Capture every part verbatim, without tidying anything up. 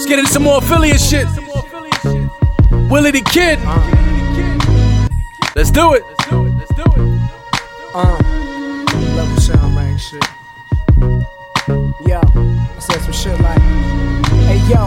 Let's get into some more affiliate shit. Willie the Kid. Let's do it. Uh, level sound rank shit. Yo, I said some shit like, hey yo,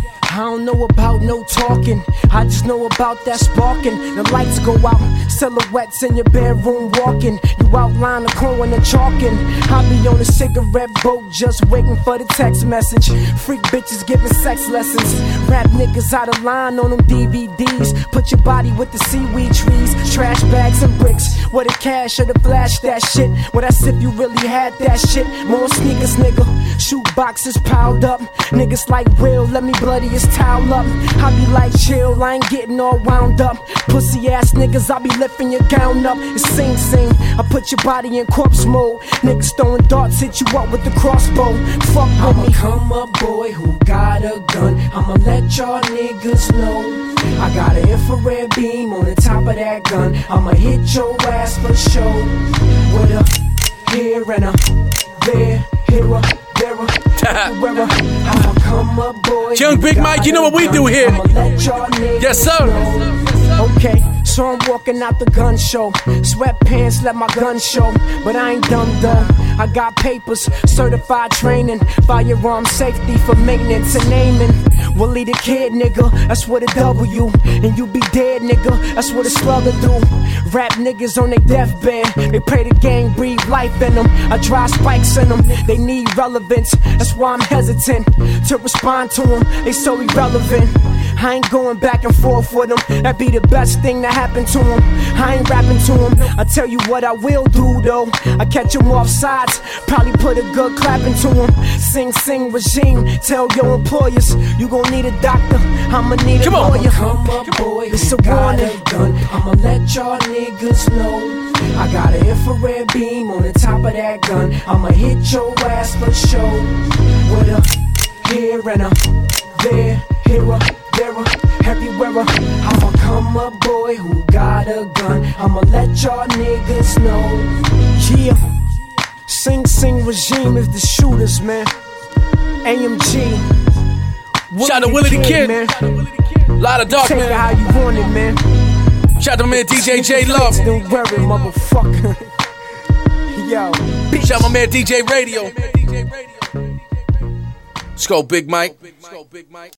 I don't know about no talking, I just know about that sparking. The lights go out, silhouettes in your bedroom walking. You outline the corner chalking. I be on a cigarette boat just waiting for the text message. Freak bitches giving sex lessons. Rap niggas out of line on them D V Ds. Put your body with the seaweed trees. Trash bags and bricks. With the cash or the flash that shit. Well that's if you really had that shit. More sneakers nigga. Shoot boxes piled up. Niggas like real, let me bloody his towel up. I be like chill, I ain't getting all wound up. Pussy ass niggas, I be lifting your gown up. It's Sing Sing, I put your body in corpse mode. Niggas throwing darts, hit you up with the crossbow. Fuck with I'm me. a come up boy who got a gun. I'ma let y'all niggas know I got an infrared beam on the top of that gun. I'ma hit your ass for sure. With a here and a there, here a there a everywhere. I'm a come up boy. Young Big Mike, you know what we do here. I'ma let y'all niggas Yes, sir. know. Okay, so I'm walking out the gun show. Sweatpants, let my gun show. But I ain't dumb though. I got papers, certified training, firearm safety for maintenance and aiming. Willie the Kid, nigga, that's what a W. And you be dead, nigga, that's what a slugger do. Rap niggas on their deathbed, they pray the gang breathe life in them. I drive spikes in them, they need relevance. That's why I'm hesitant to respond to them, they so irrelevant. I ain't going back and forth with them, that be the best thing that happened to them. I ain't rapping to them, I tell you what I will do though. I catch them off sides, probably put a good clap into them. Sing Sing regime, tell your employers you gon' need a doctor, I'ma need a Come on. lawyer. Come up boy It's who a got warning. a gun. I'ma let y'all niggas know I got an infrared beam on the top of that gun. I'ma hit your ass for sure. With a here and a there, here a there a everywhere. I'm a come up boy who got a gun. I'ma let y'all niggas know. Yeah, Sing Sing regime is the shooters, man. A M G. Shout out to Willie the Kid. man. Lot of dark Take it man. how you want it, man. Shout out to my man D J J Love. Don't worry, motherfucker. Yo, bitch. Shout out my man D J Radio. Let's go, Big Mike.